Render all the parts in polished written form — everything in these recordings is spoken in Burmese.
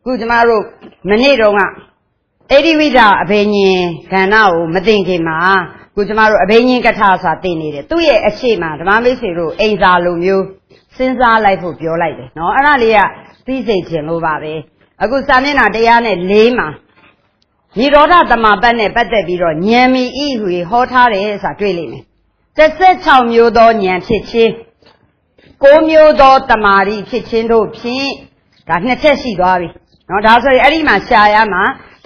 ကုကျမတို့မနေ့တုန်းကအေဒီဝိဒအဘိညာဉ်ကဏ္ဍကိုမသိခင်မှာကုကျမတို့အဘိညာဉ်ကထာဆိုတာသိနေတယ်သူ့ရဲ့အရှိမဓမ္မမိတ်ဆွေတို့အိမ်စာလိုမျိုးစဉ်းစားလိုက်ဖို့ပြောလိုက်တယ်နော်အဲ့ဒါလေးကသိစိတ်ခြင်းလို့ပါပဲအခုစာမျက်နှာ104မှာនិရောဓသမပတ်နဲ့ပတ်သက်ပြီးတော့ဉာဏ်မီဤဟူဟောထားတယ်ဆိုတာတွေ့လိမ့်မယ်16မျိုးသောဉာဏ်ဖြစ်ခြင်း9မျိုးသောတမာတိဖြစ်ခြင်းတို့ဖြင့်ဒါနှစ်ချက်ရှိသွားပြီနော်ဒါဆိုရင်အဲ့ဒီမှာရှားရမှာ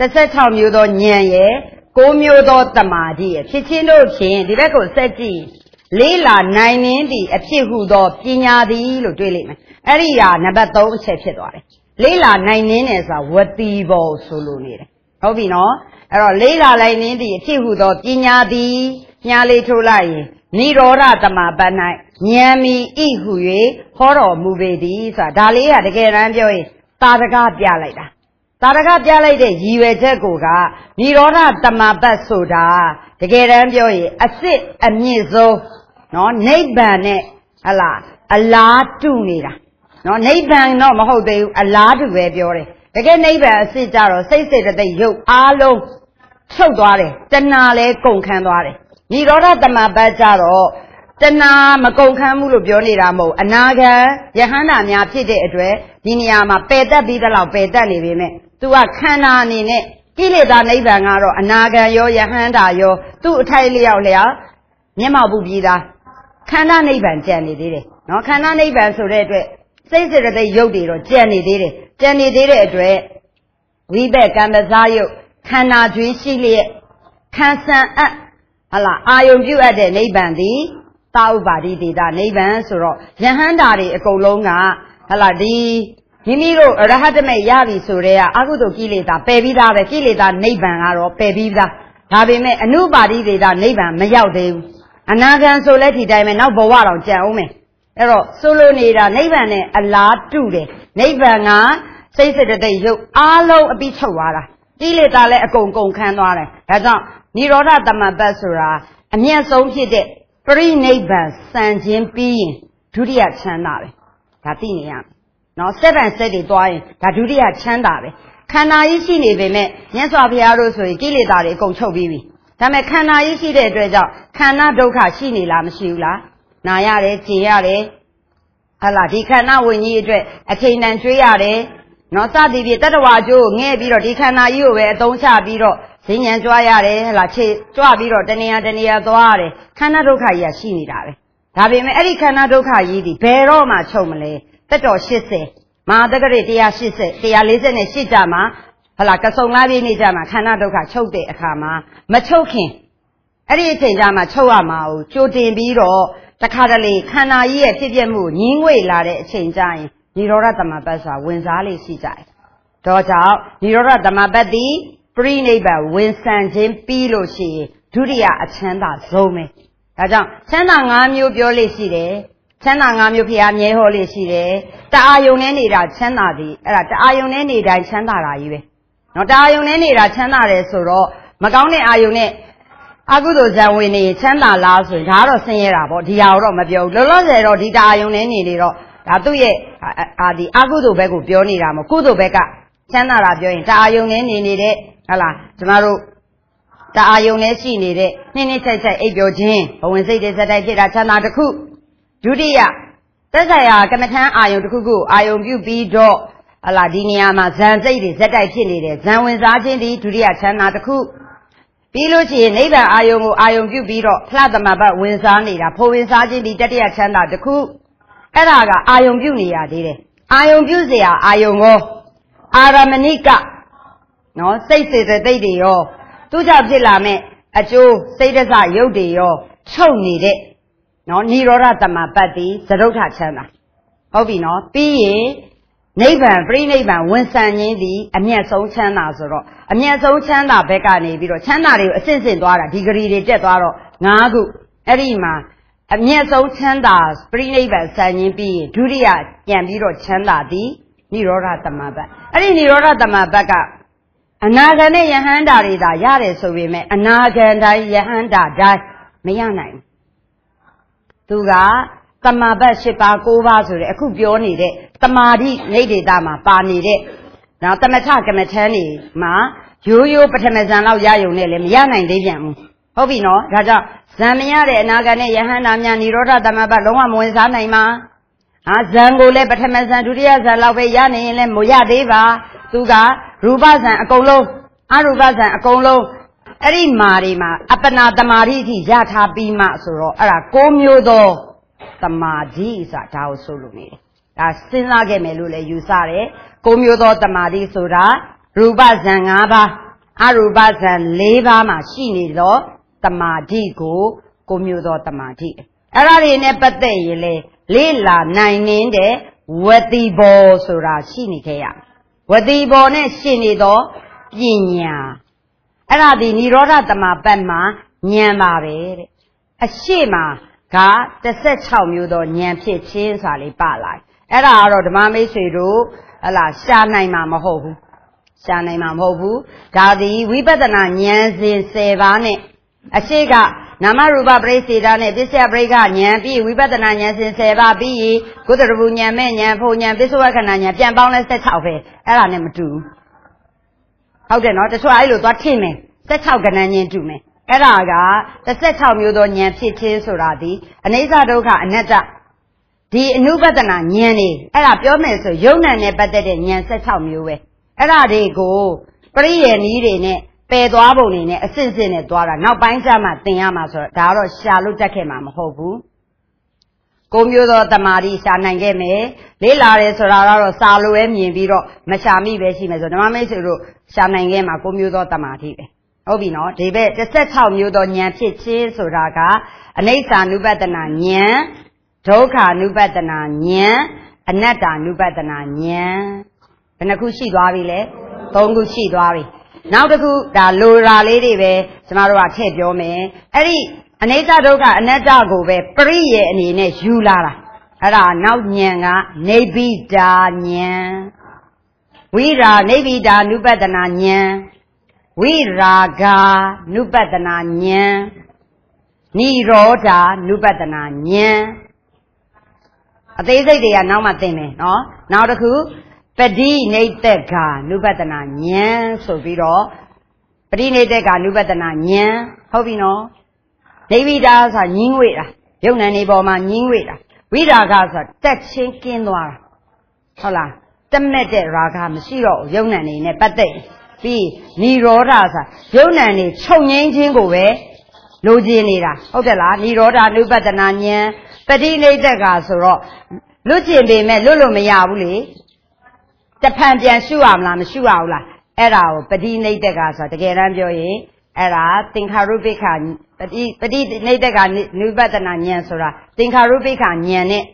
16မျိုးသောဉာဏ်ရဲ့9မျိုးသောတမာတိရဲ့ဖြစ်ခြင်းတို့ဖြင့်ဒီဘက်ကိုဆက်ကြည့်လေးလာနိုင်နှင်းသည့်အဖြစ်ဟုသောပညာသည်လို့တွေ့လိမ့်မယ်အဲ့ဒီဟာနံပါတ်3အချက်ဖြစ်သွားတယ်လေးလာနိုင်နှင်းတယ်ဆိုတာဝတိဘောဆိုလို့နေတယ်ဟုတ်ပြီနော်အဲ့တော့လေးလာနိုင်နှင်းသည့်အဖြစ်ဟုသောပညာသည်ညာလေးထိုးလိုက်ရင်និရောဓသမပတ်၌ဉာဏ်မီဤဟု၍ဟောတော်မူပေသည်ဆိုတာဒါလေးကတကယ်တမ်းပြောရင်တာရကပြလိုက်တာတာရကပြလိုက်တဲ့ရည်ရွယ်ချက်ကိုကនិရောဓသမပတ်ဆိုတာတကယ်တမ်းပြောရင်အစစ်အမြင့်ဆုံးနော်နိဗ္ဗာန်နဲ့ဟလာအလားတူနေတာနော်နိဗ္ဗာန်တော့မဟုတ်သေးဘူးအလားတူပဲပြောတယ်တကယ်နိဗ္ဗာန်အစစ်ကြတော့စိတ်စေတသိက်ရုပ်အားလုံးချုပ်သွားတယ်တဏှာလည်းကုန်ခန်းသွားတယ်និရောဓသမပတ်ကြတော့တဏှာမကုန်ခန်းမှုလို့ပြောနေတာမဟုတ်အနာဂံယဟန္တာများဖြစ်တဲ့အတွက်ဒီနေရာမှာပယ်တတ်ပြီးသလောက်ပယ်တတ်နေပေမဲ့သူကခန္ဓာအနေနဲ့ကိလေသာနိဗ္ဗာန်ကတော့အနာဂံရောယဟန္တာရောသူ့အထိုက်လျောက်မျက်မှောက်ပူပြီးသားခန္ဓာနိဗ္ဗာန်ကြံနေသေးတယ်နော်ခန္ဓာနိဗ္ဗာန်ဆိုတဲ့အတွက်စိတ်စေတသိက်ရုပ်တွေတော့ကြံနေသေးတယ်ကြံနေသေးတဲ့အတွက်ဝိဘက်ကံပစားရုပ်ခန္ဓာကျွင်းရှိလျက်ခံဆံအပ်ဟလာအာယုံပြုတ်အပ်တဲ့နိဗ္ဗာန်သည်သာဥပါတိတေတာနိဗ္ဗာန်ဆိုတော့ယဟန္တာတွေအကုန်လုံးကဟလာဒီမိမိတို့ရဟတမေရပြီဆိုတဲ့ကအကုသိုလ်ကိလေသာပယ်ပြီးသားပဲကိလေသာနိဗ္ဗာန်ကတော့ပယ်ပြီးသားဒါပေမဲ့အနုပါတိတေတာနိဗ္ဗာန်မရောက်သေးဘူးအနာဂံဆိုလက်ဒီတိုင်းပဲနောက်ဘဝတော့ကြံအောင်မယ်အဲ့တော့ဆိုလိုနေတာနိဗ္ဗာန်နဲ့အလားတူတယ်နိဗ္ဗာန်ကစိတ်စေတသိက်ရုပ်အားလုံးအပြီးချုပ်သွားတာကိလေသာလည်းအကုန်ကုန်ခန်းသွားတယ်ဒါကြောင့်និရောဓသမပတ်ဆိုတာအမျက်ဆုံးဖြစ်တဲ့ပရိနိဗ္ဗာန်စံခြင်းပြီးရင်ဒုတိယချမ်းသာပဲဒါသိနေရမယ်နော်7တွေသွားရင်ဒါဒုတိယချမ်းသာပဲခန္ဓာကြီးရှိနေပေမဲ့မြတ်စွာဘုရားတို့ဆိုရင်ကိလေသာတွေအကုန်ချုပ်ပြီးပြီဒါပေမဲ့ခန္ဓာကြီးရှိတဲ့အတွက်ကြောင့်ခန္ဓာဒုက္ခရှိနေလားမရှိဘူးလားနာရတယ်ကြည်ရတယ်ဟလာဒီခန္ဓာဝိညာဉ်အတွက်အချိန်တန်ကျွေးရတယ်နော်စသည်ဖြင့်တတ္တဝါကျိုးကိုငဲ့ပြီးတော့ဒီခန္ဓာကြီးကိုပဲအသုံးချပြီးတော့ဈဉ္ဉံကြွားရတယ်ဟလာခြေကြွပြီးတော့တဏှာသွားရတယ်ခန္ဓာဒုက္ခကြီးကရှိနေတာပဲဒါပေမဲ့အဲ့ဒီခန္ဓာဒုက္ခကြီးဒီဘယ်တော့မှချုပ်မလဲတက်တော်80မဟာတက္ကရာ148ကြမှာဟလာကစုံလာပြည့်နေကြမှာခန္ဓာဒုက္ခချုပ်တဲ့အခါမှာမချုပ်ခင်အဲ့ဒီအချိန်ကြမှာချုပ်ရမှာကိုကြိုတင်ပြီးတော့တခါတလေခန္ဓာကြီးရဲ့ဖြစ်ပျက်မှုညင်းငွေလာတဲ့အချိန်ကျရင်និရောဓသမပတ်ဆိုတာဝင်စားလေးရှိကြတယ်တော့ကြောင့်និရောဓသမပတ်သည်ပရိနိဗ္ဗာန်ဝင်ဆံခြင်းပြီးလို့ရှိရင်ဒုတိယအချမ်းသာဆုံးပဲဒါကြောင့်ချမ်းသာ5မျိုးပြောလို့ရှိတယ်ချမ်းသာ5မျိုးဖျားမြဲဟောလို့ရှိတယ်တအာယုံနဲ့နေတာချမ်းသာသည်အဲ့ဒါတအာယုံနဲ့နေတိုင်းချမ်းသာတာကြီးပဲနော်တအာယုံနဲ့နေတာချမ်းသာတယ်ဆိုတော့မကောင်းတဲ့အာယုံနဲ့အကုသိုလ်ဇံဝင်နေချမ်းသာလားဆိုရင်ဒါကတော့ဆင်းရဲတာပေါ့ဒီဟာတော့မပြောဘူးလောလောဆယ်တော့ဒီတအာယုံနဲ့နေနေတော့ဒါသူ့ရဲ့ဒီအကုသိုလ်ဘက်ကိုပြောနေတာမဟုတ်ကုသိုလ်ဘက်ကချမ်းသာတာပြောရင်တအာယုံနဲ့နေနေတဲ့ဟလာကျမတို့တအာယုံနဲ့ရှိနေတဲ့နှင်းနှင်းချိုက်ချိုက်အိပ်ပျော်ခြင်းဘဝင်စိတ်တွေစက်တိုက်ဖြစ်တာချမ်းသာတစ်ခုဒုတိယသက်ဆိုင်ရာကမ္မထမ်းအာယုံတစ်ခုခုအာယုံပြုပြီးတော့ဟလာဒီနေရာမှာဇံစိတ်တွေစက်တိုက်ဖြစ်နေတယ်ဇံဝင်စားခြင်းဒီဒုတိယချမ်းသာတစ်ခုပြီးလို့ရှိရင်နိဗ္ဗာန်အာယုံကိုအာယုံပြုပြီးတော့ဖလားသမဘတ်ဝင်စားနေတာဖို့ဝင်စားခြင်းဒီတတိယချမ်းသာတစ်ခုအဲ့ဒါကအာယုံပြုနေရသေးတယ်အာယုံပြုเสียအာယုံကိုအာရမဏိကနော်စိတ်စေတသိက်တွေရောသူ့ကြောင့်ဖြစ်လာမဲ့အကျိုးစိတ်ဒသရုပ်တွေရောချုပ်နေတဲ့နော်និရောဓသမပတ်တိသရုဋ္ဌချမ်းသာဟုတ်ပြီနော်ပြီးရင်နိဗ္ဗာန်ပြိနိဗ္ဗာန်ဝင်ဆံခြင်းဒီအမျက်ဆုံးချမ်းသာဆိုတော့အမျက်ဆုံးချမ်းသာဘက်ကနေပြီးတော့ချမ်းသာတွေကိုအစစ်စစ်သွားတာဒီဂရီတွေတက်သွားတော့5ခုအဲ့ဒီမှာအမျက်ဆုံးချမ်းသာပြိနိဗ္ဗာန်ဆံခြင်းပြီးရင်ဒုတိယပြန်ပြီးတော့ချမ်းသာသည်និရောဓသမပတ်အဲ့ဒီនិရောဓသမပတ်ကအနာဂတ်နဲ့ယဟန္တာတွေသာရတယ်ဆိုပေမဲ့အနာဂတ်တိုင်းယဟန္တာတိုင်းမရနိုင်ဘူးသူကသမပတ်7ပါး9ပါးဆိုတဲ့အခုပြောနေတဲ့တမာတိနေဒေတာမှာပါနေတဲ့ Now, Tamata Kamatani, Ma, you Patamazan of Yayo Nele, Yana Divian. Hobino, Raja, Samia, Nagane, Yahana, Nirota, Damaba, Loma, Moizana, Zangole, Patamazan, Julia, Zalawe, Yani, Moya Deva, Tuga, Rubazan, Akolo, Arubazan, Akolo, Eri Marima, Apana, Damariti, Yata, Bima, Soro, Ara, Comiodo, Tamadi, Satao Solumi. Sinage Melule, you sare, Comiodo, Tamadi, Sura, Rubazan, Aba, Arubazan, Leva, Machine, Tamadi, go, Comiodo, Tamadi. Arari Nepate, Lila, 9 in de, Wati Bo, Sura, Shinikea. Wati Bone, Shinido, Yinya. Aradi Nirota Tama Benma, Nyamare. A shima, Ka, the set how you do Nyampi Chin Sali Palai. Era the Mame Siru, Ala Shanai Mama Hobu. Shanai Mama Hobu, Dadi, we better not Nyansin Sevane. A shega, Namaruba Bracidane, Bisia Brega, Nyampi, we better not Nyansin Seva be, good Runya Menya, Ponya, Biswakananya, Jambon, set how it. Era never do. How can not? That's why I look at him. That's how can I do me. Eraga, the set how you don't yet pitches already, and Isadoka and Neta. The Nubatana, Yanni, Era Piomes, Yona never did in Yan set how you way. Era they go, Pray and eat in it, pay the abon in it, a sense in it, Dora, now binds Ama, Tiama, Daro, Shalu Jakemam, Hobu. Comiodo Tamari, Sanangeme, Lila, Soraro, Salu, and Viro, Mashami, Vesimes, and Mamesuru, Sanangema, Comiodo Tamati. Obino, David, the set how you don't yet pitches, Suraga, a Nasa Nubatana Nyan, Toka Nubatana Nyan, a Neta Nubatana Nyan, and a Kushi Dwavile, Tongushi Dwavi. Now the good, the Lura lady, Samara Ted Yome, Eddie. Aneta doga aneta go be priye ni ne yulara. Ara now nyanga nebi da nyan. We ra nebi da nubadana nyan. We raga nubadana nyan. Ni roda nubadana nyan. They say they are now mateme, no? Now the coup, Pedi netega nubadana nyan, so viro. Pedi netega nubadana nyan, how we know? David does a Yingwita, young and Iboma Yingwita. We Ragasa, that sinking noir. Hola, the mete Raga Mashiro, young and in a bate. Be Niro Rasa, young and it, Chong Jingo way. Lujinira, Hotela, Niro, Nubatananya, Padine de Gasoro. Lucien be met Lulu Mayavuli. The Pandian Shuamla, Shuaula, Era, Padine de Gasa, the Geranjoy. Era, think Harubika, but it Nadaga Nubatana Nyansura, think Harubika Nyane,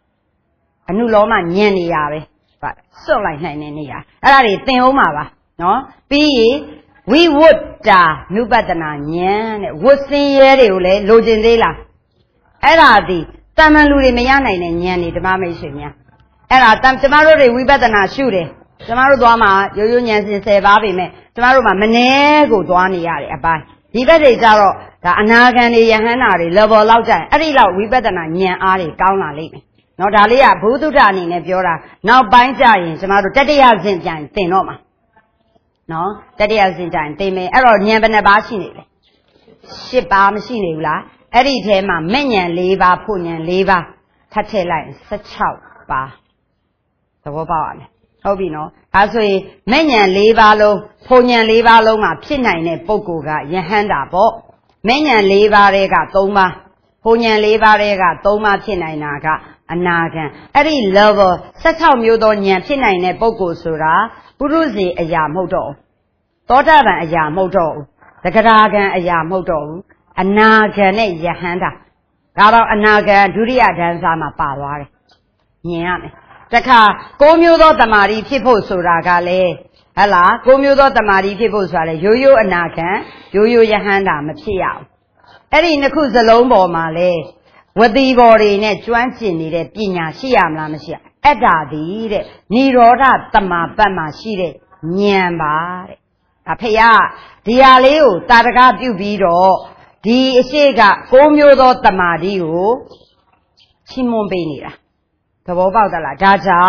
a new Loma Nyani Yave, but so like Nania. Era, think Omava, no? Be we would da Nubatana Nyan, would see Yere, Lojindela. Era the Tamaluri Mayana and Yani, the Mamishia. Era, Tamaro, we better not shoot it. Tomorrow, Dama, your unions say, Babi me. Tomorrow, my Manego, Duani, Abai. He better Zaro, the Anagani, Yahanari, Lobo Lauja, Arila, we better not near Ali, Gauna Lake. No Dalia, Budani, Nebura, now bind Jai, tomorrow, Teddy Azinjan, Tenoma. No, Teddy Azinjan, they may error never Nabashini. Ship our machine, Eddie Tema, Menyan, Leva, Punyan, Leva, Tatela, such how, the Woban. Hobino, as we Menyan Levalo, Ponyan Levalo, my Pinine, Boguga, Yahanda Bo, Menyan Levarega, Toma, Ponyan Levarega, Toma Pinainaga, Anagan, Eddie Lover, such how Mudonian Pinine, Bogu Sura, Buruzi, a Yamodo, Dodavan, a Yamodo, the Garagan, a Yamodo, Anagan, Yahanda, Garo Anagan, Duria Danzama Pawar, Yan. Taka, Comiodo Tamari, people Suragale, Ella, Comiodo Tamari, people Sale, Yo Anakan, Yo Yahanda, Machia. Eddie Nakuza Lombo Male, what the body in a twenty needed, Pina, Siam Lamasia, Edda the Nirota Tama Bama Shire, Nyamba, Apea, Dialeo, Taraga Bubido, Di Sega, Comiodo Tamari, Simon Benira. The Bobadala, Jaja,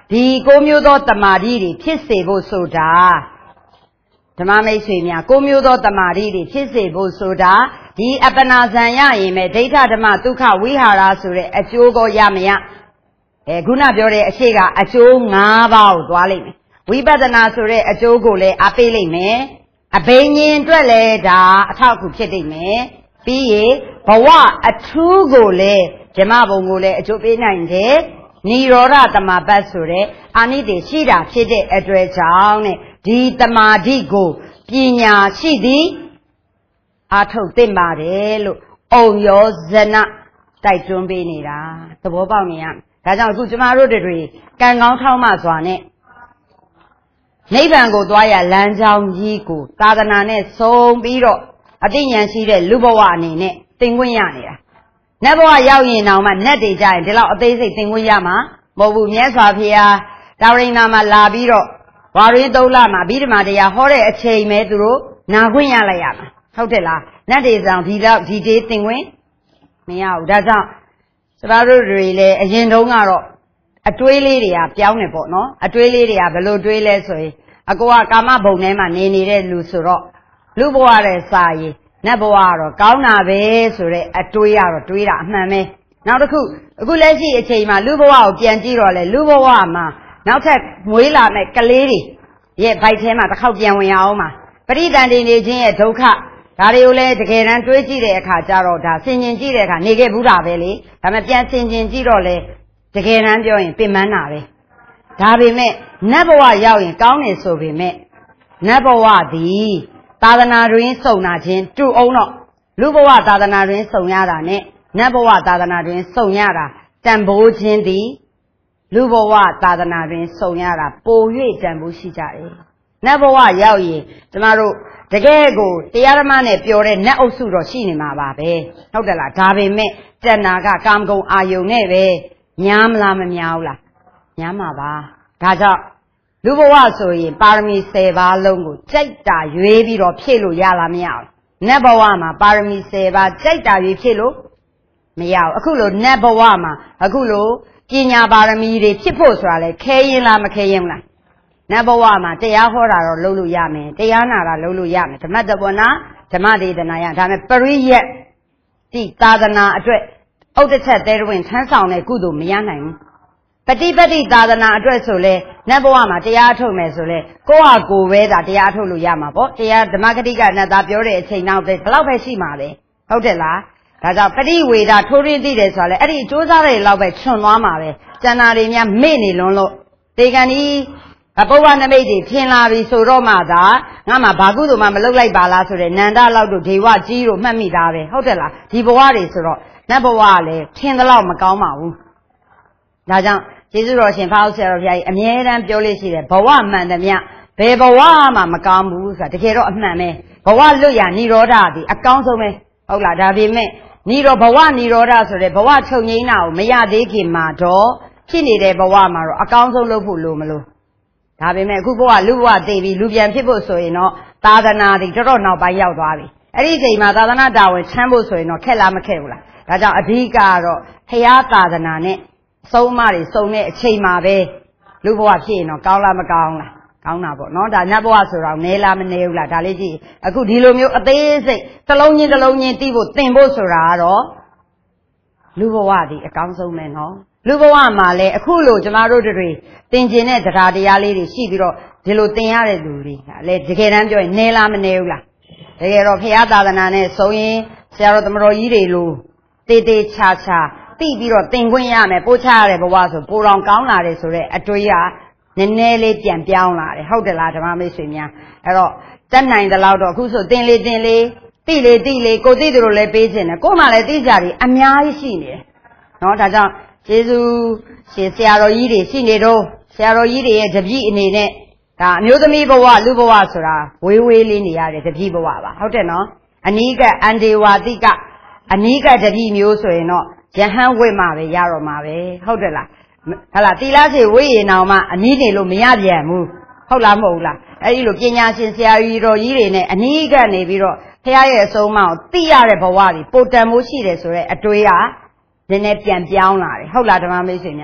ဒီကိုမျိုးသောတမာတိတွေဖြစ်စေဖို့ဆိုတာဓမ္မမိတ်ဆွေများကိုမျိုးသောတမာတိတွေဖြစ်စေဖို့ဆိုတာဒီအပ္ပနာဇံရရင်ပဲဒိဋ္ဌဓမ္မဒုက္ခဝိဟာရဆိုတဲ့အကျိုးကိုရမရခုနပြောတဲ့အရှိကအကျိုး၅ပါးကိုသွားလိမ့်မယ်ဝိပဿနာဆိုတဲ့အကျိုးကိုလည်းအားပေးလိမ့်မယ်အဘိညာဉ်အတွက်လည်းဒါအထောက်အကူဖြစ်လိမ့်မယ်ပြီးရင်ဘဝအထူးကိုလည်းဓမ္မဘုံကိုလည်းအကျိုးပေးနိုင်တယ်နိရောဓတမပတ်ဆိုတဲ့အာနိသင်ရှိတာဖြစ်တဲ့အတွက်ကြောင့်နဲ့ဒီတမာတိကိုပညာရှိသည်အာထုတ်သင့်ပါတယ်လို့ဩယောဇနတိုက်တွန်းပေးနေတာသဘောပေါက်နေရဒါကြောင့်အခုကျမတို့တွေကံကောင်းထောက်မှစွာနဲ့နိဗ္ဗာန်ကိုသွားရလမ်းကြောင်းကြီးကိုသာသနာနဲ့ဆုံးပြီးတော့အသိဉာဏ်ရှိတဲ့လူဘဝအနေနဲ့သင်ခွင့်ရနေတာနတ်ဘဝရောက်ရင်တောင်မှနတ်တွေကြရင်ဒီလောက်အသေးစိတ်သင်ခွင့်ရမှာမဟုတ်ဘူးမြတ်စွာဘုရားတာဝရိန္ဒာမှာလာပြီးတော့ဝါရင်း3လမှာအဘိဓမ္မာတရားဟောတဲ့အချိန်ပဲသူတို့နာခွင့်ရလိုက်ရမှာဟုတ်တယ်လားနတ်တွေဆောင်ဒီလောက်ဒီတေးသင်ခွင့်မရဘူးဒါကြောင့်ကျမတို့တွေလည်းအရင်တုန်းကတော့အတွေးလေးတွေကပြောင်းနေပေါ့နော်အတွေးလေးတွေကဘယ်လိုတွေးလဲဆိုရင်အကိုကကာမဘုံထဲမှာနေနေတဲ့လူဆိုတော့လူဘဝတဲ့စာရင်နတ်ဘဝကတော့ကောင်းတာပဲဆိုတဲ့အတွေးကတော့တွေးတာအမှန်ပဲနောက်တစ်ခုအခုလက်ရှိအချိန်မှာလူဘဝကိုပြန်ကြည့်တော့လေလူဘဝမှာနောက်ထပ်မွေးလာမဲ့ကလေးတွေရဲ့ဗိုက်ထဲမှာတစ်ခေါက်ပြန်ဝင်ရအောင်ပါပရိသန္တိနေခြင်းရဲ့ဒုက္ခဒါတွေကိုလည်းတကယ်တမ်းတွေးကြည့်တဲ့အခါကျတော့ဒါဆင်ခြင်ကြည့်တဲ့အခါနေခဲ့ဘူးတာပဲလေဒါပေမဲ့ပြန်ဆင်ခြင်ကြည့်တော့လေတကယ်တမ်းပြောရင်ပင်ပန်းတာပဲဒါပေမဲ့နတ်ဘဝရောက်ရင်ကောင်းတယ်ဆိုပေမဲ့နတ်ဘဝသည်သာသနာတွင်စုံနာခြင်းတူအောင်တော့လူဘဝသာသနာတွင်စုံရတာနဲ့နတ်ဘဝသာသနာတွင်စုံရတာတန်ဖိုးခြင်းသည်လူဘဝသာသနာတွင်စုံရတာပို၍တန်ဖိုးရှိကြတယ်နတ်ဘဝရောက်ရင်ကျမတို့တကယ်ကိုတရားဓမ္မနဲ့ပြောတဲ့နတ်အုပ်စုတော့ရှိနေမှာပါပဲဟုတ်တယ်လားဒါပေမဲ့တဏှာကကာမဂုဏ်အာယုန်နဲ့ပဲများမလားမများဘူးလားများမှာပါဒါကြောင့်လူဘဝဆိုရင်ပါရမီ10ပါးလုံးကိုကြိုက်တာရွေးပြီးတော့ဖြည့်လို့ရလားမရဘူးနတ်ဘဝမှာပါရမီ10ပါးကြိုက်တာရွေးဖြည့်လို့မရဘူးအခုလိုနတ်ဘဝမှာအခုလိုပညာပါရမီတွေဖြစ်ဖို့ဆိုတာလေခဲရင်လားမခဲရင်လားနတ်ဘဝမှာတရားဟောတာတော့လုပ်လို့ရမယ်တရားနာတာလုပ်လို့ရမယ်ဓမ္မတပနာဓမ္မဒေသနာရဒါပေမဲ့ပရိယတ်ဒီသာသနာအတွက်ဥဒ္ဒချက်တဲတွင်ထမ်းဆောင်တဲ့ကုသိုလ်မရနိုင်ဘူးပฏิပတ်တိသာသနာအတွက်ဆိုလဲနတ်ဘဝမှာတရားထုတ်မယ်ဆိုလဲကိုယ့်ဟာကိုယ်ပဲဒါတရားထုတ်လို့ရမှာပေါ့တရားဓမ္မဂတိကနတ်သားပြောတဲ့အချိန်နောက်ပဲဘလောက်ပဲရှိမှာပဲဟုတ်တယ်လားဒါကြောင့်ပရိဝေဒထိုးရင်းသိတယ်ဆိုတော့လေအဲ့ဒီစ조사တဲ့လောက်ပဲခြုံသွားမှာပဲကျန်တာတွေများမေ့နေလွန်းလို့တေကန်ဒီပုဗ္ဗနမိတ်တွေထင်လာပြီဆိုတော့မှသာငါမှဘာကုသိုလ်မှမလုပ်လိုက်ပါလားဆိုတဲ့နန္ဒလောက်တို့ဒေဝကြီးတို့မှတ်မိတာပဲဟုတ်တယ်လားဒီဘဝတွေဆိုတော့နတ်ဘဝကလည်းထင်သလောက်မကောင်းပါဘူးဒါကြောင့်ကျေးဇူးတော်ရှင်ဖောက်ဆရာတော်ဘုရားကြီးအမြဲတမ်းပြောလို့ရှိတယ်ဘဝမှန်သမျှဘယ်ဘဝမှမကောင်းဘူးဆိုတာတကယ်တော့အမှန်ပဲဘဝလွတ်ရနိရောဓသည်အကောင်းဆုံးပဲဟုတ်လားဒါပေမဲ့ဘဝနိရောဓဆိုတဲ့ဘဝချုပ်ငိမ့်တာကိုမရသေးခင်မှာတော့ဖြစ်နေတဲ့ဘဝမှာတော့အကောင်းဆုံးလုပ်ဖို့လိုမလို့ဒါပေမဲ့အခုဘဝလူဘဝသိပြီးလူပြန်ဖြစ်ဖို့ဆိုရင်တော့သာသနာတွေတော်တော်နောက်ပိုင်းရောက်သွားပြီအဲ့ဒီအချိန်မှာသာသနာတာဝန်ချမ်းဖို့ဆိုရင်တော့ခက်လားမခက်ဘူးလားဒါကြောင့်အဓိကတော့ဘုရားသာသနာနဲ့ဆုံးမတွေစုံတဲ့အချိန်မှာပဲလူဘဝဖြစ်ရင်တော့ကောင်းလားမကောင်းလားကောင်းတာပေါ့နော်ဒါနတ်ဘဝဆိုတော့နဲလားမနဲဘူးလားဒါလေးကြည့်အခုဒီလိုမျိုးအသေးစိတ်တစ်လုံးချင်းတီးဖို့သင်ဖို့ဆိုတာကတော့လူဘဝဒီအကောင်းဆုံးပဲနော်လူဘဝမှာလည်းအခုလိုကျမတို့တွေသင်ကျင်တဲ့တရားတရားလေးတွေရှိပြီးတော့ဒီလိုသင်ရတဲ့လူတွေကလည်းတကယ်တမ်းပြောရင်နဲလားမနဲဘူးလားတကယ်တော့ဘုရားသာသနာနဲ့ဆုံးရင်ဆရာတော်သမတော်ကြီးတွေလိုတေးသေးချာချာသိပြီးတော့သင်ခွင့်ရမယ်ပို့ချရတဲ့ဘဝဆိုပိုတော်ကောင်းလာတယ်ဆိုတဲ့အတွေ့အနည်းနည်းလေးပြန်ပြောင်းလာတယ်ဟုတ်တယ်လားဓမ္မမိတ်ဆွေများအဲ့တော့တတ်နိုင်တဲ့လောက်တော့အခုဆိုသင်လေးသိလေကိုသိသူတို့လည်းပေးခြင်းတယ်ကို့မှလည်းသိကြတယ်အများကြီးရှိနေတယ်နော်ဒါကြောင့်ကျေးဇူးရှင်ဆရာတော်ကြီးတွေရှိနေတော့ဆရာတော်ကြီးတွေရဲ့တပည့်အနေနဲ့ဒါအမျိုးသမီးဘဝလူဘဝဆိုတာဝေးဝေးလေးနေရတယ်တပည့်ဘဝပါဟုတ်တယ်နော်အနိကအန္တေဝါတိကအနိကတပည့်မျိုးဆိုရင်တော့ယဟန်ဝိမှာပဲရတော့မှာပဲဟုတ်တယ်လားဟလာတိလားစီဝိရင်အောင်မှအနီးနေလို့မရပြန်ဘူးဟုတ်လားမဟုတ်လားအဲ့ဒီလိုပညာရှင်ဆရာကြီးတော်ကြီးတွေနဲ့အနီးကနေပြီးတော့ဖခင်ရဲ့အဆုံးအမကိုသိရတဲ့ဘဝကြီးပိုတန်မိုးရှိတယ်ဆိုတော့အတွေးကနည်းနည်းပြန်ပြောင်းလာတယ်ဟုတ်လားဓမ္မမိတ်ဆွေများအဲ့တော့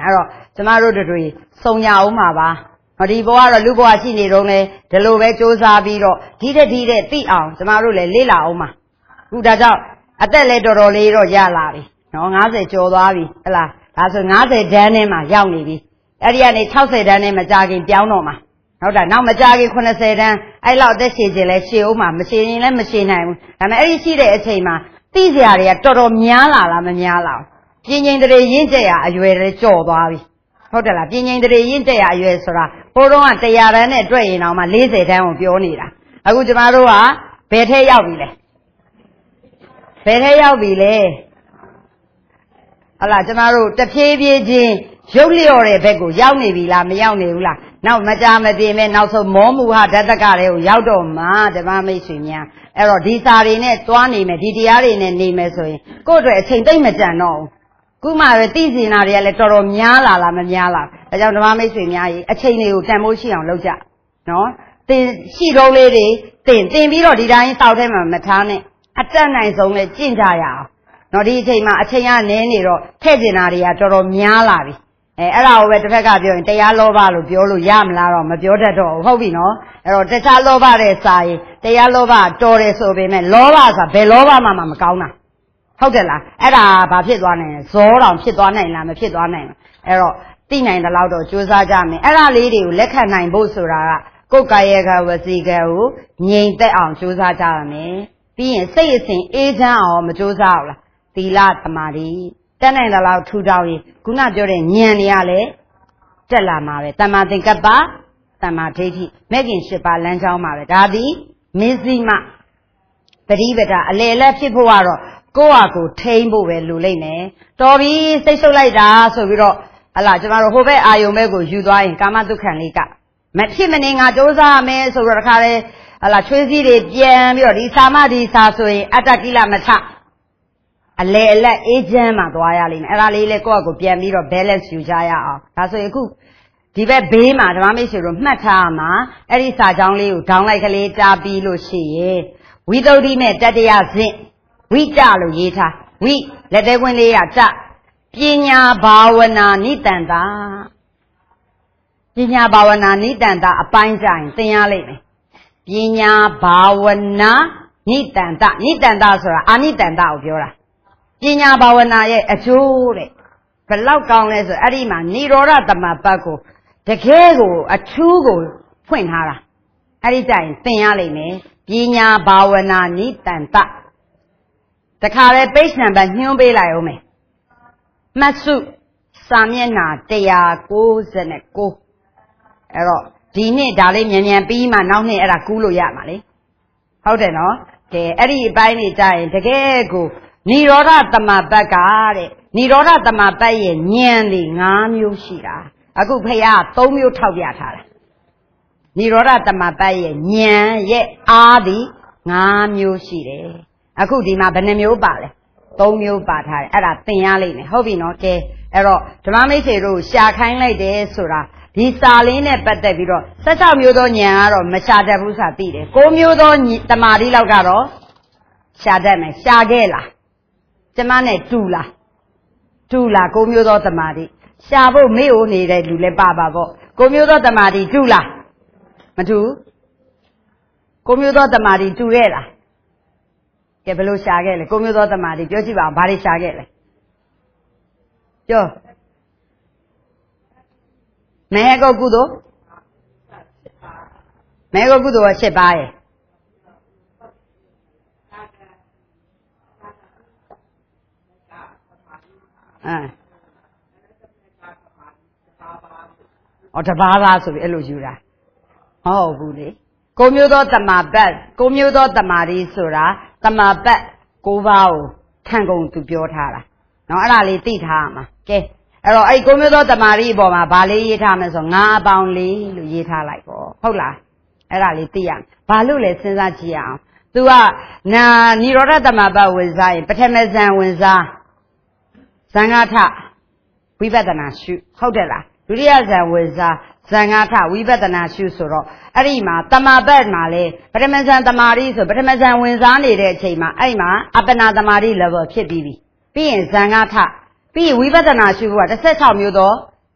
ကျမတို့တို့စုံရအောင်ပါပါဒီဘဝတော့လူဘဝရှိနေတော့လေဒီလိုပဲစူးစမ်းပြီးတော့ဒီတဲ့သိအောင်ကျမတို့လည်းလေ့လာအောင်ပါခုဒါကြောင့်အသက်လည်းတော်တော်လေးတော့ရလာပြီနော်90ကျော်သွားပြီဟလားဒါဆို90တန်းထဲမှာရောက်နေပြီအဲ့ဒီကနေ60တန်းထဲမကြခင်ပြောင်းတော့မှာဟုတ်တာနောက်မကြခင်80တန်းအဲ့လောက်အသက်ရှည်ခြင်းလဲရှည်အောင်မှာမရှည်ရင်လည်းမရှည်နိုင်ဘူးဒါပေမဲ့အဲ့ဒီရှိတဲ့အချိန်မှာသိစရာတွေကတော်တော်များလာလားမများလားပြင်းငိမ့်တဲ့ရင့်ကျက်ရအရွယ်တွေကြော်သွားပြီဟုတ်တယ်လားပြင်းငိမ့်တဲ့ရင့်ကျက်ရအရွယ်ဆိုတာဘိုးတော်က100တန်းနဲ့တွေ့ရင်တော့မှ40တန်းကိုပြောနေတာအခုကျမတို့ကဘယ်ထဲရောက်ပြီလဲဘယ်ထဲရောက်ပြီလဲဟုတ်လားကျမတို့တဖြည်းဖြည်းချင်းရုပ်လျော်တဲ့ဘက်ကိုရောက်နေပြီလားမရောက်နေဘူးလားနောက်မကြမပြင်းမဲ့နောက်ဆုံးမောမှုဟဓာတကတွေကိုရောက်တော့မှဓမ္မမိတ်ဆွေများအဲ့တော့ဒီစာတွေနဲ့တွားနေမယ်ဒီတရားတွေနဲ့နေမယ်ဆိုရင်ကိုယ့်အတွက်အချိန်သိမ့်မကြံတော့ဘူးခုမှပဲသိစင်တာတွေကလည်းတော်တော်များလာလားမများလားဒါကြောင့်ဓမ္မမိတ်ဆွေများကြီးအချိန်တွေကိုတန်ဖိုးရှိအောင်လုပ်ကြနော်သင်ရှိတော့လေးတွေသင်ပြီးတော့ဒီတိုင်းတောက်ထဲမှာမထားနဲ့အတက်နိုင်ဆုံးနဲ့ကျင့်ကြရအောင်နော်ဒီအချိန်မှာအချိန်ကနည်းနေတော့ထည့်ကျင်တာတွေကတော်တော်များလာပြီအဲ့ဒါကိုပဲတစ်ဖက်ကပြောရင်တရားလောဘလို့ပြောလို့ရမလားတော့မပြောတတ်တော့ဘူးဟုတ်ပြီနော်အဲ့တော့တခြားလောဘတဲ့စာရင်တရားလောဘတော်တယ်ဆိုပေမဲ့လောဘဆိုတာဘယ်လောဘမှမကောင်းတာဟုတ်တယ်လားအဲ့ဒါဘာဖြစ်သွားနိုင်လဲဇောတောင်ဖြစ်သွားနိုင်လားမဖြစ်သွားနိုင်ဘူးအဲ့တော့သိနိုင်တဲ့လောက်တော့ကြိုးစားကြမယ်အဲ့ဒါလေးတွေကိုလက်ခံနိုင်ဖို့ဆိုတာကကိုယ်ကာယကဝစီကကိုငြိမ်သက်အောင်ကြိုးစားကြရမယ်ပြီးရင်စိတ်အစဉ်အေးချမ်းအောင်မကြိုးစားဘူးလားသီလသမာဓိတက်နိုင်တဲ့လောက်ထူထောင်ရင်ခုနပြောတဲ့ဉာဏ်တွေကလည်းတက်လာမှာပဲတမ္မာသင်္ကပ္ပတမ္မာဒိဋ္ဌိမဲ့ခင်၈ပါးလမ်းကြောင်းမှာပဲဒါသည်မဇ္ဈိမပရိပဒအလယ်လက်ဖြစ်ဖို့ကတော့ကိုယ့်ဟာကိုယ်ထိန်းဖို့ပဲလိုလိမ့်မယ်တော်ပြီစိတ်ဆုပ်လိုက်တာဆိုပြီးတော့ဟလာကျမတို့ဟိုဘက်အာယုံဘက်ကိုယူသွားရင်ကာမတုခံလေးကမဖြစ်မနေငါကြိုးစားရမယ်ဆိုတော့တခါလေဟလာချွေးစည်းတွေပြန်ပြီးတော့ဒီစာမဒီစာဆိုရင်အတ္တကိလမထအလေအလက်အေးချမ်းမှသွားရလိမ့်မယ်အဲ့ဒါလေးလေကိုယ့်အကိုပြန်ပြီးတော့ balance ယူကြရအောင်ဒါဆိုရင်အခုဒီဘက်ဘေးမှာဓမ္မမိတ်ဆွေတို့မှတ်ထားမှာအဲ့ဒီစာကြောင်းလေးကိုဒေါင်းလိုက်ကလေးတားပြီးလို့ရှိရင်ဝိသုဒ္ဓိနဲ့တတ္တယဇင့်ဝိတလို့ရေးထားဝိလက်သေးခွင်းလေးကတပညာဘာဝနာနိတန္တာပညာဘာဝနာနိတန္တာအပိုင်းကြရင်သင်ရလိမ့်မယ်ပညာဘာဝနာနိတန္တာဆိုတာအာနိတန္တာကိုပြောတာပညာဘာဝနာရဲ့အကျိုးတဲ့ဘယ်လောက်ကောင်းလဲဆိုအဲ့ဒီမှာនិရောဓသမပတ်ကိုတကယ်ကိုအထူးကိုဖွင့်ထားတာအဲ့ဒီကြရင်သင်ရလိမ့်မယ်ပညာဘာဝနာနိတန္တတခါလဲ page number ညွှန်းပေးလိုက်အောင်မယ်မှတ်စုစာမျက်နှာ199အဲ့တော့ဒီနှစ်ဒါလေးမြန်မြန်ပြီးမှနောက်နှစ်အဲ့ဒါကူးလို့ရမှာလေဟုတ်တယ်နော်ကဲအဲ့ဒီအပိုင်းလေးကြရင်တကယ်ကိုនិရောဓသမပတ်ကတဲ့និရောဓသမပတ်ရဲ့ဉာဏ်ဒီ5မျိုးရှိတာအခုဖះ3မျိုးထောက်ပြထားတယ်និရောဓသမပတ်ရဲ့ဉာဏ်ရဲ့အားဒီ5မျိုးရှိတယ်အခုဒီမှာဘယ်နှမျိုးပါလဲ3မျိုးပါထားတယ်အဲ့ဒါသင်ရလိမ့်မယ်ဟုတ်ပြီနော်ကဲအဲ့တော့ဓမ္မမိတ်ဆွေတို့ရှာခိုင်းလိုက်တယ်ဆိုတာဒီစာလေးနဲ့ပတ်သက်ပြီးတော့16မျိုးသောဉာဏ်ကတော့မရှာတတ်ဘူးဆိုတာသိတယ်9မျိုးသောတမာတိလောက်ကတော့ရှာတတ်မယ်ရှာခဲ့လားကျမနဲ့တူလား9မျိုးသောတမာတိရှာဖို့မေ့ ਉ နေတဲ့လူလည်းပါပေါ့9မျိုးသောတမာတိတူလားမတူ9မျိုးသောတမာတိတူရဲ့လားကဲဘယ်လိုရှာခဲ့လဲ9မျိုးသောတမာတိပြောကြည့်ပါဦးဘာတွေရှာခဲ့လဲပြောမေဟကုကုသိုလ်မေဟကုသိုလ်က7ပါးရဲ့တပါးပါဆိုပြီးအဲ့လိုယူတာမဟုတ်ဘူးလေ9မျိုးသောတမာပတ်9မျိုးသောတမာတိဆိုတာတမာပတ်9ပါးကိုခံကုန်သူပြောထားတာနော်အဲ့ဒါလေးသိထားရမှာကဲအဲ့တော့အဲ့9မျိုးသောတမာတိအပေါ်မှာဗာလေးရေးထားမယ်ဆို9ပေါင်း4လို့ရေးထားလိုက်ပေါ့ဟုတ်လားအဲ့ဒါလေးသိရမယ်ဘာလို့လဲစဉ်းစားကြည့်ရအောင်သူကနာនិရောဓတမပတ်ဝင်စားရင်ပထမဇန်ဝင်စားဇံဃထဝိပဿနာရှုဟုတ်တယ်လားဒုတိယဇန်ဝင်စားဇံဃထဝိပဿနာရှုဆိုတော့အဲ့ဒီမှာတမပတ်မှာလေပထမဇန်တမာတိဆိုပထမဇန်ဝင်စားနေတဲ့အချိန်မှာအဲ့မှာအပ္ပနာတမာတိ level ဖြစ်ပြီးပြီပြီးရင်ဇံဃထပြီးရင်ဝိပဿနာရှုဖို့က16မျိုးသော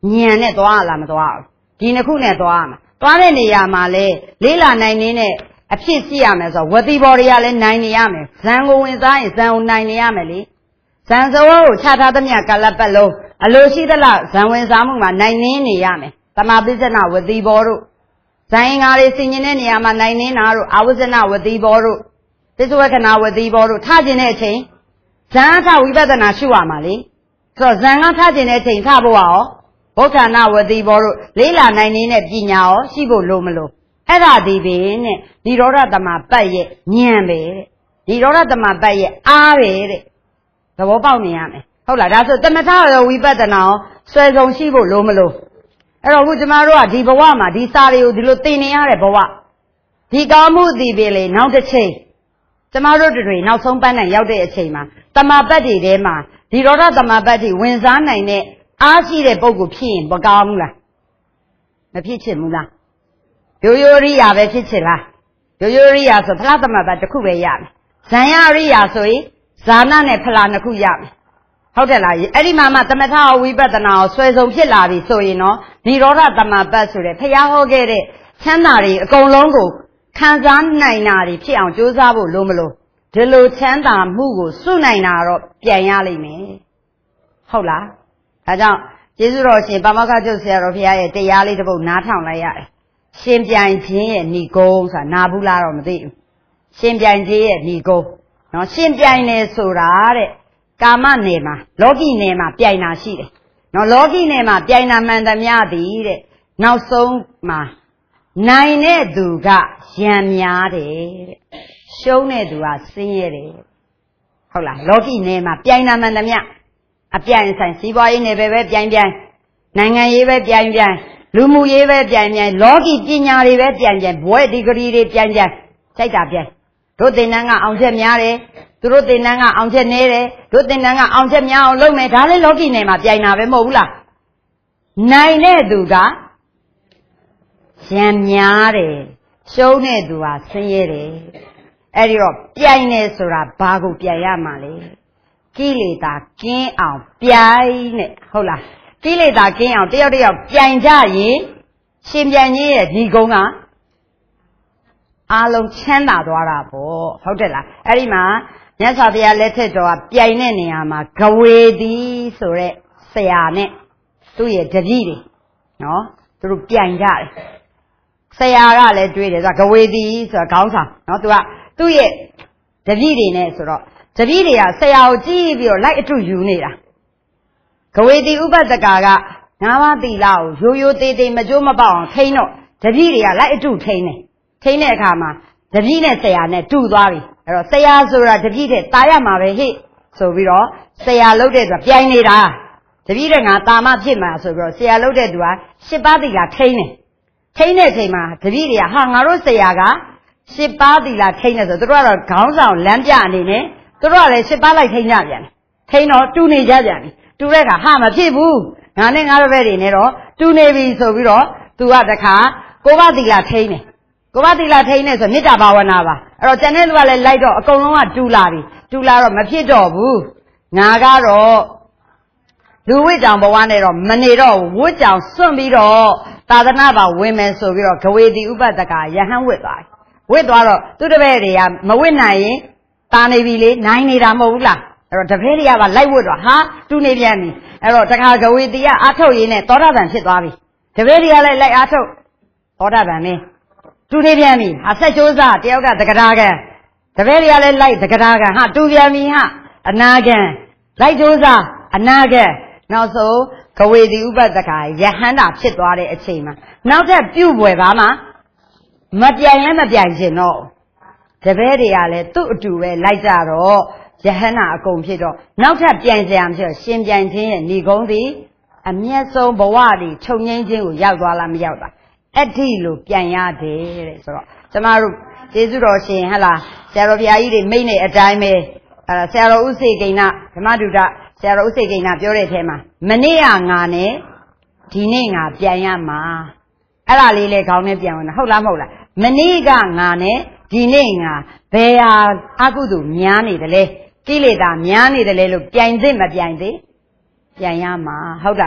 ညံနဲ့သွားလားမသွားဘူးဒီနှစ်ခုနဲ့သွားမှာသွားတဲ့နေရာမှာလေလေးလာနိုင်နေတဲ့အဖြစ်ရှိရမယ်ဆိုဝတိဘော်တွေကလည်းနိုင်နေရမယ်ဇံကိုဝင်စားရင်ဇံကိုနိုင်နေရမယ်လေဇံစဝကိုချထားသမျှကာလပတ်လုံးအလိုရှိသလားဇံဝင်စားမှုမှာနိုင်နေရမယ်တမပိစနဝတိဘော်တို့ဇံအင်္ဂါတွေဆင်ញင်တဲ့နေရာမှာနိုင်နေတာတို့အာဝဇနဝတိဘော်တို့သစ္စာဝကနာဝတိဘော်တို့ထားခြင်းတဲ့အချိန်ဇံထဝိပဿနာရှုရမှာလေဆိုတော့ဇံကထားခြင်းတဲ့အချိန်ထဖို့ရောဗုဒ္ဓနာဝတိဘော်တို့လေးလာနိုင်နေတဲ့ပညာရောရှိဖို့လိုမလို့အဲ့ဒါဒီပင်နဲ့និရောဓတမပတ်ရဲ့ဉာဏ်ပဲတဲ့និရောဓတမပတ်ရဲ့အားပဲတဲ့သဘောပေါက်နေရမယ်ဟုတ်လားဒါဆိုတမထရောဝိပဿနာရောဆွဲဆုံးရှိဖို့လိုမလို့အဲ့တော့ခုကျမတို့ကဒီဘဝမှာဒီစာတွေကိုဒီလိုသင်နေရတဲ့ဘဝဒီကောင်းမှုဒီပဲလေနောက်တစ်ချိန်ကျမတို့တွေနောက်ဆုံးပန်းနိုင်ရောက်တဲ့အချိန်မှာတမပတ်တွေထဲမှာនិရောဓတမပတ်တွေဝင်စားနိုင်တဲ့အားရှိတဲ့ပုဂ္ဂိုလ်ဖြစ်ရင်မကောင်းဘူးလားမဖြစ်ချင်ဘူးလားရိုးရိုးရိယာပဲဖြစ်ချင်လားရိုးရိုးရိယာဆိုဖလားတမပတ်တစ်ခုပဲရမယ်ဇံယရိယာဆိုရင်ဇာနာနဲ့ဖလားနှစ်ခုရမယ်ဟုတ်တယ်လားအဲ့ဒီမှာမှသမထဝိပဿနာကိုဆွဲဆုံးဖြစ်လာပြီဆိုရင်တော့និရောဓတမပတ်ဆိုတဲ့ဖျားဟောခဲ့တဲ့ချမ်းသာတွေအကုန်လုံးကိုခံစားနိုင်တာတွေဖြစ်အောင်ကြိုးစားဖို့လိုမလို့ဒီလိုချမ်းသာမှုကိုစုနိုင်တာတော့ပြန်ရလိမ့်မယ်ဟုတ်လားဒါကြောင့်ကျေးဇူးတော်ရှင်ပါမောက္ခချုပ်ဆရာတော်ဘုရားရဲ့တရားလေးတစ်ပုဒ်နားထောင်လိုက်ရတယ်ရှင်ပြိုင်ခြင်းရဲ့ဏိဂုံးဆိုတာနာဘူးလားတော့မသိဘူးရှင်ပြိုင်ခြင်းရဲ့ဏိဂုံးနော်ရှင်ပြိုင်နေဆိုတာတဲ့ကာမနယ်မှာလောကီနယ်မှာပြိုင်တာရှိတယ်နော်လောကီနယ်မှာပြိုင်တာမှန်သမျှသည်တဲ့နောက်ဆုံးမှာနိုင်တဲ့သူကရံများတယ်တဲ့ရှုံးတဲ့သူကဆင်းရဲတယ်ဟုတ်လားလောကီနယ်မှာပြိုင်တာမှန်သမျှအပြိုင်ဆိုင်စီးပွားရေးနယ်ပဲပြိုင်နိုင်ငံရေးပဲပြိုင်လူမှုရေးပဲပြိုင်လောကီပညာတွေပဲပြိုင်ဘွဲ့ဒီဂရီတွေပြိုင်စိုက်တာပြိုင်တို့သင်တန်းကအောင်ချက်များတယ်သူတို့သင်တန်းကအောင်ချက်နည်းတယ်တို့သင်တန်းကအောင်ချက်များအောင်လုပ်မယ်ဒါလည်းလောကီနယ်မှာပြိုင်တာပဲမဟုတ်ဘူးလားနိုင်တဲ့သူကရံများတယ်ရှုံးတဲ့သူကဆင်းရဲတယ်အဲ့ဒီတော့ပြိုင်နေဆိုတာဘာကိုပြိုင်ရမှာလဲကိလေသာကင်းအောင်ပြိုင်နဲ့ဟုတ်လားကိလေသာကင်းအောင်တယောက်တယောက်ပြိုင်ကြရင်ရှင်ပြိုင်ကြီးရဲ့ဒီကုန်းကအားလုံးချမ်းသာသွားတာပေါ့ဟုတ်တယ်လားအဲ့ဒီမှာမြတ်စွာဘုရားလက်ထက်တော်ကပြိုင်တဲ့နေရာမှာဂဝေတိဆိုတဲ့ဆရာနဲ့သူ့ရဲ့တပည့်တွေနော်သူတို့ပြိုင်ကြတယ်ဆရာကလည်းတွေးတယ်ဆိုတော့ဂဝေတိဆိုတာခေါင်းဆောင်နော်သူကသူ့ရဲ့တပည့်တွေနဲ့ဆိုတော့တပည့်တွေကဆရာကိုကြည့်ပြီးတော့လိုက်အတူယူနေတာဂဝေတိဥပဒကာကငါးပါးသီလကိုရိုးရိုးသေးသေးမကြိုးမပေါအောင်ထိန်းတော့တပည့်တွေကလိုက်အတူထိန်းတဲ့အခါမှာတပည့်နဲ့ဆရာနဲ့တူသွားပြီအဲ့တော့ဆရာဆိုတာတပည့်တဲ့ตายရမှာပဲဟိဆိုပြီးတော့ဆရာလုပ်တဲ့သူကပြိုင်နေတာတပည့်တဲ့ငါတာမဖြစ်မှာဆိုပြီးတော့ဆရာလုပ်တဲ့သူက10ပါးသီလထိန်းတဲ့အချိန်မှာတပည့်တွေကဟာငါတို့ဆရာက10ပါးသီလထိန်းတယ်ဆိုသူတို့ကတော့ခေါင်းဆောင်လမ်းပြအနေနဲ့သူတို့ကလည်း10ပါးလိုက်ထိန်းကြပြန်ထိန်းတော့တူနေကြပြန်ပြီတူတဲ့အခါဟာမဖြစ်ဘူးငါနဲ့ငါတို့ဘက်တွေနဲ့တော့တူနေပြီဆိုပြီးတော့သူကတခါ9ပါးသီလထိန်းတယ်9ပါးသီလထိန်းတယ်ဆိုမေတ္တာဘာဝနာပါအဲ့တော့ကျန်တဲ့သူကလည်းလိုက်တော့အကုန်လုံးကတူလာပြီတူလာတော့မဖြစ်တော့ဘူးငါကတော့လူဝိတောင်ဘဝနဲ့တော့မနေတော့ဝိတောင်စွန့်ပြီးတော့သာသနာ့ဘာဝင်မယ်ဆိုပြီးတော့ဂဝေတိဥပဒကယဟန်ဝိသွားတယ်ဝိသွားတော့သူတပည့်တွေကမဝိနိုင်ရင်တာနေပြီလေနိုင်နေတာမဟုတ်ဘူးလားအဲ့တော့တပည့်တွေကပါလိုက်ဝိတော့ဟာတူနေပြန်ပြီအဲ့တော့တခါဂဝေတိကအာထုတ်ရင်းနဲ့သောတာပန်ဖြစ်သွားပြီတပည့်တွေကလည်းလိုက်အာထုတ်သောတာပန်မင်းတူနေပြန်ပြီဟာဆက်ကြိုးစားတယောက်ကသက္ကရာကံတပည့်တွေကလည်းလိုက်သက္ကရာကံဟာတူပြန်ပြီဟာအနာကံလိုက်ကြိုးစားအနာကံနောက်ဆုံးဂဝေတိဥပဒကယဟန္တာဖြစ်သွားတဲ့အချိန်မှာနောက်ထပ်ပြုတ်ပွဲပါမှမပြိုင်လည်းမပြိုင်ချင်တော့တပည့်တွေကလည်းသူ့အတူပဲလိုက်ကြတော့ယဟန္တာအကုန်ဖြစ်တော့နောက်ထပ်ပြိုင်စရာမရှိတော့ရှင်ပြိုင်ခြင်းရဲ့ဏိဂုံးသည်အမျက်ဆုံးဘဝတွေချုပ်ငိမ့်ခြင်းကိုရောက်သွားလားမရောက်တာအဲ့ဒီလိုပြန်ရတယ်တဲ့ဆိုတော့ကျမတို့ကျေးဇူးတော်ရှင်ဟလာဆရာတော်ဘုရားကြီးတွေမိတ်နေအတိုင်းပဲဆရာတော်ဥစေကိဏဓမ္မဒုဒဆရာတော်ဥစေကိဏပြောတဲ့အထဲမှာမနေ့ကငါနဲ့ဒီနေ့ငါပြန်ရမှာအဲ့ဒါလေးလေခေါင်းနဲ့ပြန်ဝင်တာဟုတ်လားမဟုတ်လားမနေ့ကငါနဲ့ဒီနေ့ငါဘယ်ဟာအကုသိုလ်များနေတယ်လဲကိလေသာများနေတယ်လဲလို့ပြိုင်သိမပြိုင်သေးပြန်ရမှာဟုတ်တာ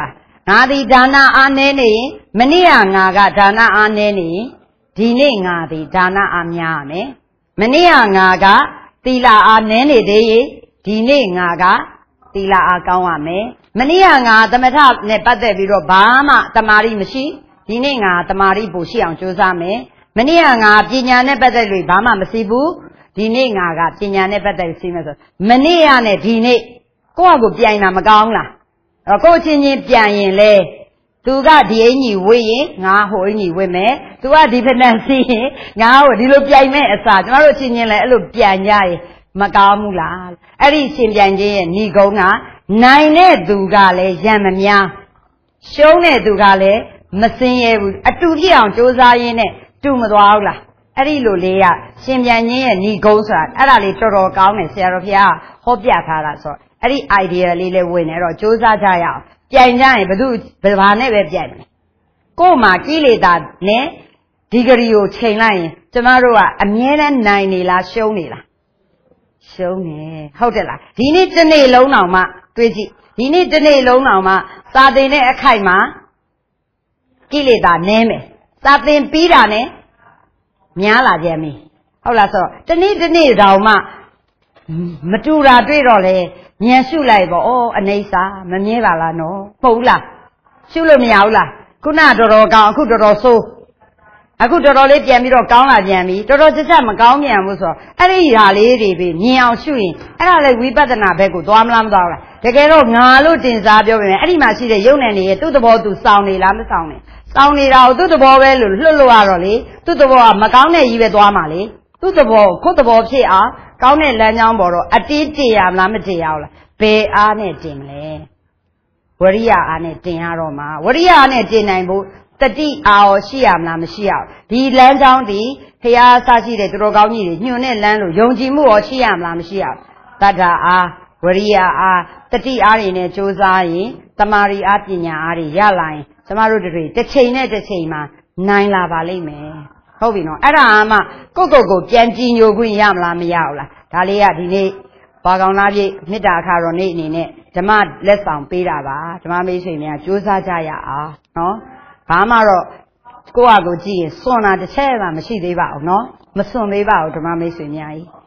ငါဒီဒါနအားနည်းနေမနေ့ကငါကဒါနအားနည်းနေဒီနေ့ငါဒီဒါနအားများရမယ်မနေ့ကငါကသီလအားနည်းနေသေးရင်ဒီနေ့ငါကသီလအားကောင်းရမယ်မနေ့ကငါသမထနဲ့ပတ်သက်ပြီးတော့ဘာမှတမာရီမရှိဒီနေ့ငါတမာရီပို့ရှိအောင်ကြိုးစားမယ်မနေ့ကငါပညာနဲ့ပတ်သက်လို့ဘာမှမရှိဘူးဒီနေ့ငါကပညာနဲ့ပတ်သက်ပြီးရှိမယ်ဆိုမနေ့ကနဲ့ဒီနေ့ကိုယ့်အကိုပြိုင်တာမကောင်းလားကိုယ့်ချင်းချင်းပြန်ရင်လေသူကဒီအင်ကြီးဝေးရင်ငါဟိုအင်ကြီးဝေးမယ်သူကဒီဖက်နဲ့စီးရင်ငါဟိုဒီလိုပြိုင်မဲ့အစားကျမတို့ချင်းချင်းလည်းအဲ့လိုပြန်ကြရင်မကောင်းဘူးလားအဲ့ဒီရှင်ပြန်ခြင်းရဲ့ဏီကုံကနိုင်တဲ့သူကလည်းရံမများရှုံးတဲ့သူကလည်းမစင်ရဲဘူးအတူဖြစ်အောင်ကြိုးစားရင်းနဲ့တူမသွားဘူးလားအဲ့ဒီလိုလေးကရှင်ပြန်ခြင်းရဲ့ဏီကုံဆိုတာအဲ့ဒါလေးတော်တော်ကောင်းတယ်ဆရာတော်ဘုရားဟောပြထားတာဆိုအဲ့ဒီ idea လေးလည်းဝင်နေတော့ကြိုးစားကြရအောင်ပြိုင်ကြရင်ဘာနဲ့ပဲပြိုင်မယ်ကို့မှာကိလေသာနဲ့ဒီဂရီကိုချိန်လိုက်ရင်ကျမတို့ကအမြဲတမ်းနိုင်နေလားရှုံးနေလားရှုံးနေဟုတ်တယ်လားဒီနေ့တစ်နေ့လုံးတောင်မှတွေးကြည့်ဒီနေ့တစ်နေ့လုံးတောင်မှစာသင်တဲ့အခိုက်မှာကိလေသာနည်းမယ်စာသင်ပြီးတာနဲ့များလာကြပြီဟုတ်လားဆိုတော့တစ်နေ့တစ်နေ့တောင်မှမတူတာတွေ့တော့လေဉာဏ်ရှုလိုက်ပေါ့ဩအနေစာမမြဲပါလားနော်ပုတ်လားရှုလို့မရဘူးလားခုနတော်တော်ကောင်းအခုတော်တော်ဆိုးအခုတော်တော်လေးပြန်ပြီးတော့ကောင်းလာပြန်ပြီတော်တော်ချက်မကောင်းပြန်ဘူးဆိုတော့အဲ့ဒီဓာလေးတွေပဲမြင်အောင်ရှုရင်အဲ့ဒါလည်းဝိပဿနာဘက်ကိုသွားမလားမသွားဘူးလားတကယ်တော့ငါလို့တင်စားပြောပြန်အဲ့ဒီမှာရှိတဲ့ယုံနယ်နေရဲ့သူ့သဘောသူစောင်းနေလားမစောင်းနေစောင်းနေတာကိုသူ့သဘောပဲလို့လွတ်လို့ရတော့လေသူ့သဘောကမကောင်းတဲ့ကြီးပဲသွားမှာလေသူ့သဘောခုသဘောဖြစ်အောင်ကောင်းတဲ့လမ်းကြောင်းပေါ်တော့အတိတည်ရမလားမတည်ရဘူးလားဘယ်အားနဲ့တင်မလဲဝရိယအားနဲ့တင်ရတော့မှာဝရိယအားနဲ့တင်နိုင်ဖို့တတိအာရောရှိရမလားမရှိရဘူးဒီလမ်းကြောင်းဒီဖျားဆရှိတဲ့သူတော်ကောင်းကြီးတွေညွှန်တဲ့လမ်းလို့ယုံကြည်မှုရောရှိရမလားမရှိရဘူးတတ္ထာအားဝရိယအားတတိအားတွေနဲ့ကြိုးစားရင်တမာရီအားပညာအားတွေရလာရင်ကျမတို့တွေတစ်ချိန်နဲ့တစ်ချိန်မှာနိုင်လာပါလိမ့်မယ်ဟုတ်ပြီနော်အဲ့ဒါမှကိုပြန်ကြည်ညိုခွင့်ရမလားမရဘူးလားဒါလေးကဒီနေ့ဘာကောင်လားပြည့်မေတ္တာအခါတော်နေ့အနေနဲ့ဓမ္မလက်ဆောင်ပေးတာပါဓမ္မမိတ်ဆွေများကြိုးစားကြရအောင်နော်ဘာမှတော့ကိုယ့်အကိုကြည့်ရင်စွန့်တာတစ်ချက်မှမရှိသေးပါဘူးနော်မစွန့်သေးပါဘူးဓမ္မမိတ်ဆွေများကြီး